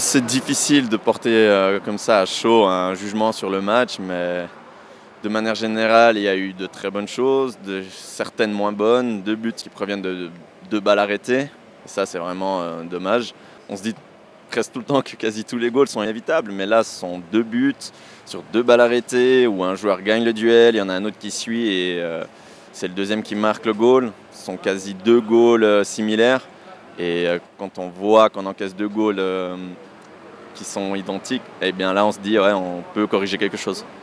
C'est difficile de porter comme ça à chaud un jugement sur le match, mais de manière générale, il y a eu de très bonnes choses, certaines moins bonnes, 2 buts qui proviennent de 2 balles arrêtées. Et ça, c'est vraiment dommage. On se dit presque tout le temps que quasi tous les goals sont inévitables, mais là, ce sont 2 buts sur 2 balles arrêtées où un joueur gagne le duel, il y en a un autre qui suit et c'est le deuxième qui marque le goal. Ce sont quasi 2 goals similaires. Et quand on voit qu'on encaisse 2 goals qui sont identiques, eh bien là on se dit ouais, on peut corriger quelque chose.